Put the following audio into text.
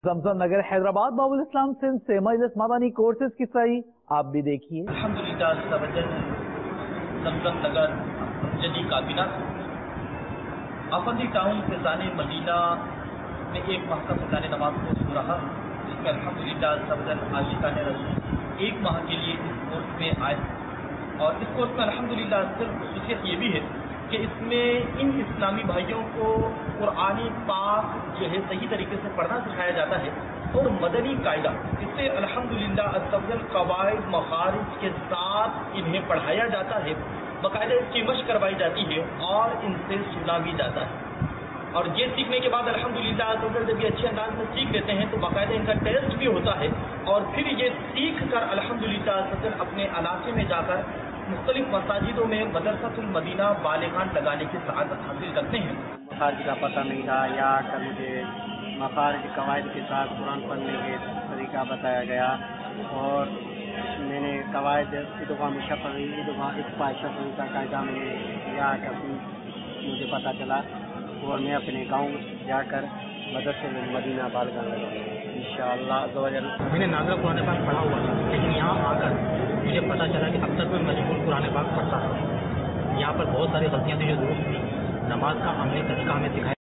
زمزم نگر حیدرآباد باب الاسلام سندھ سے مجلس مدنی کورسز کی صحیح آپ بھی دیکھیے۔ الحمدللہ زمزم نگر جدید کابینہ آفندی ٹاؤن فیضان مدینہ میں ایک ماہ کا فیضان نماز کورس ہو رہا، جس میں الحمدللہ عاشقان رسول ایک ماہ کے لیے اس کورس میں آئے، اور اس کورس میں الحمدللہ صرف خصوصیت یہ بھی ہے کہ اس میں ان اسلامی بھائیوں کو قرآن پاک جو ہے صحیح طریقے سے پڑھنا سکھایا جاتا ہے، اور مدنی قاعدہ اس سے الحمدللہ قواعد مخارج کے ساتھ انہیں پڑھایا جاتا ہے، باقاعدہ اس کی مشق کروائی جاتی ہے اور ان سے سنا بھی جاتا ہے۔ اور یہ سیکھنے کے بعد الحمدللہ جب یہ اچھے انداز میں سیکھ لیتے ہیں تو باقاعدہ ان کا ٹیسٹ بھی ہوتا ہے، اور پھر یہ سیکھ کر الحمدللہ اپنے علاقے میں جا کر مختلف مساجدوں میں مدرسۃ المدینہ بالغان لگانے کی سعادت حاصل کرتے ہیں۔ مخارج کا پتہ نہیں تھا، یا کر مجھے مخارج قواعد کے ساتھ قرآن پڑھنے کے طریقہ بتایا گیا، اور میں نے قواعد ادغام شفوی اخفاء شفوی کا قاعدہ میں نے یا کر مجھے پتہ چلا، اور میں اپنے گاؤں جا کر مدرسۃ المدینہ بالغان لگاؤں گا انشاءاللہ۔ میں نے نازلہ قرآن پاک پڑھا ہوا تھا، لیکن یہاں آ کر مجھے پتہ چلا کہ اب تک میں مجموع قرآن پاک پڑھتا تھا۔ یہاں پر بہت ساری غلطیاں تھیں جو درست تھیں، نماز کا عملی طریقہ ہمیں سکھایا